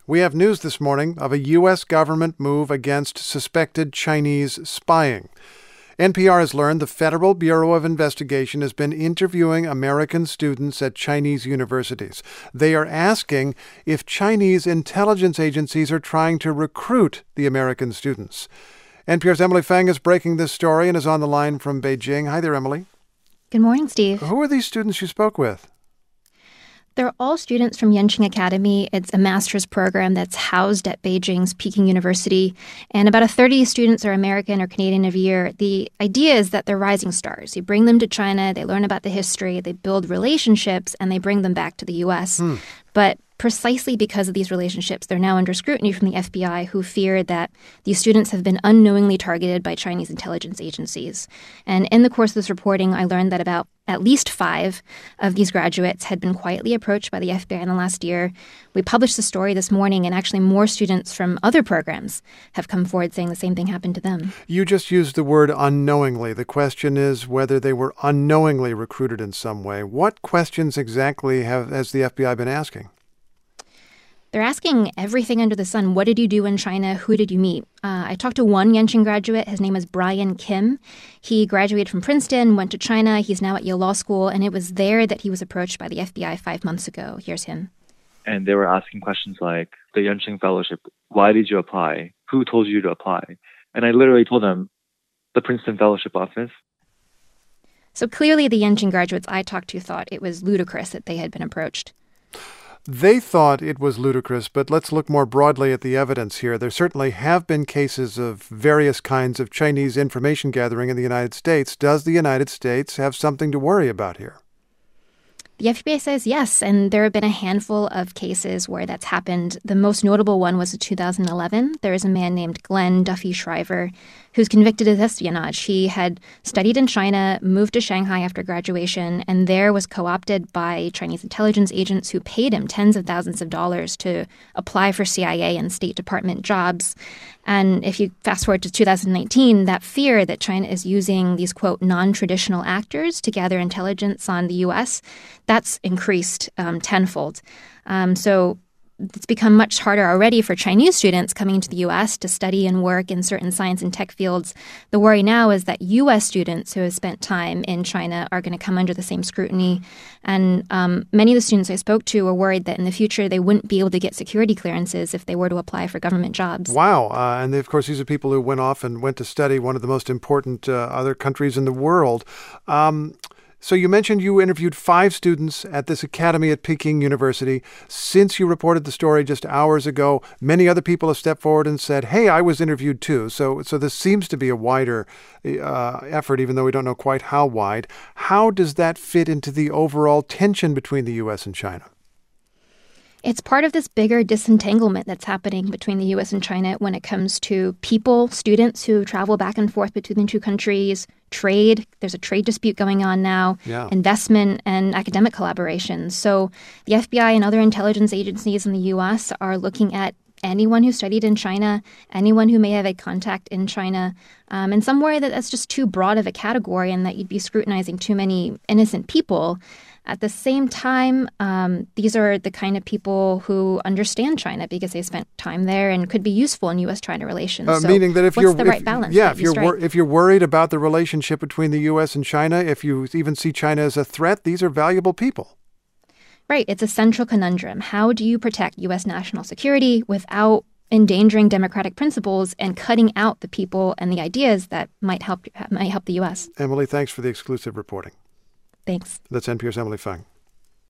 We have news this morning of a U.S. government move against suspected Chinese spying. NPR has learned the Federal Bureau of Investigation has been interviewing American students at Chinese universities. They are asking if Chinese intelligence agencies are trying to recruit the American students. NPR's Emily Feng is breaking this story and is on the line from Beijing. Hi there, Emily. Good morning, Steve. Who are these students you spoke with? They're all students from Yenching Academy. It's a master's program that's housed at Beijing's Peking University. And about a third of these students are American or Canadian of year. The idea is that they're rising stars. You bring them to China, they learn about the history, they build relationships, and they bring them back to the U.S. But precisely because of these relationships, they're now under scrutiny from the FBI, who fear that these students have been unknowingly targeted by Chinese intelligence agencies. And in the course of this reporting, I learned that about at least 5 of these graduates had been quietly approached by the FBI in the last year. We published the story this morning, and actually more students from other programs have come forward saying the same thing happened to them. You just used the word unknowingly. The question is whether they were unknowingly recruited in some way. What questions exactly has the FBI been asking? They're asking everything under the sun. What did you do in China? Who did you meet? I talked to one Yenching graduate. His name is Brian Kim. He graduated from Princeton, went to China. He's now at Yale Law School, and it was there that he was approached by the FBI 5 months ago. Here's him. And they were asking questions like, the Yenching Fellowship, why did you apply? Who told you to apply? And I literally told them, the Princeton Fellowship Office. So clearly the Yenching graduates I talked to thought it was ludicrous that they had been approached. They thought it was ludicrous, but let's look more broadly at the evidence here. There certainly have been cases of various kinds of Chinese information gathering in the United States. Does the United States have something to worry about here? The FBI says yes, and there have been a handful of cases where that's happened. The most notable one was in 2011. There is a man named Glenn Duffy Shriver who's convicted of espionage. He had studied in China, moved to Shanghai after graduation, and there was co-opted by Chinese intelligence agents who paid him tens of thousands of dollars to apply for CIA and State Department jobs. And if you fast forward to 2019, that fear that China is using these, quote, non-traditional actors to gather intelligence on the U.S., that's increased tenfold. So it's become much harder already for Chinese students coming into the U.S. to study and work in certain science and tech fields. The worry now is that U.S. students who have spent time in China are going to come under the same scrutiny. And many of the students I spoke to were worried that in the future they wouldn't be able to get security clearances if they were to apply for government jobs. Wow. And of course, these are people who went off and went to study one of the most important other countries in the world. So you mentioned you interviewed 5 students at this academy at Peking University. Since you reported the story just hours ago, many other people have stepped forward and said, hey, I was interviewed too. So this seems to be a wider effort, even though we don't know quite how wide. How does that fit into the overall tension between the U.S. and China? It's part of this bigger disentanglement that's happening between the U.S. and China when it comes to people, students who travel back and forth between the two countries, trade. There's a trade dispute going on now, investment and academic collaboration. So the FBI and other intelligence agencies in the U.S. are looking at anyone who studied in China, anyone who may have a contact in China, and some worry that that's just too broad of a category and that you'd be scrutinizing too many innocent people. At the same time, these are the kind of people who understand China because they spent time there and could be useful in U.S.-China relations. So meaning that if what's the right balance? Yeah, if you're worried about the relationship between the U.S. and China, if you even see China as a threat, these are valuable people. Right. It's a central conundrum. How do you protect U.S. national security without endangering democratic principles and cutting out the people and the ideas that might help the U.S.? Emily, thanks for the exclusive reporting. Thanks. That's NPR's Emily Feng.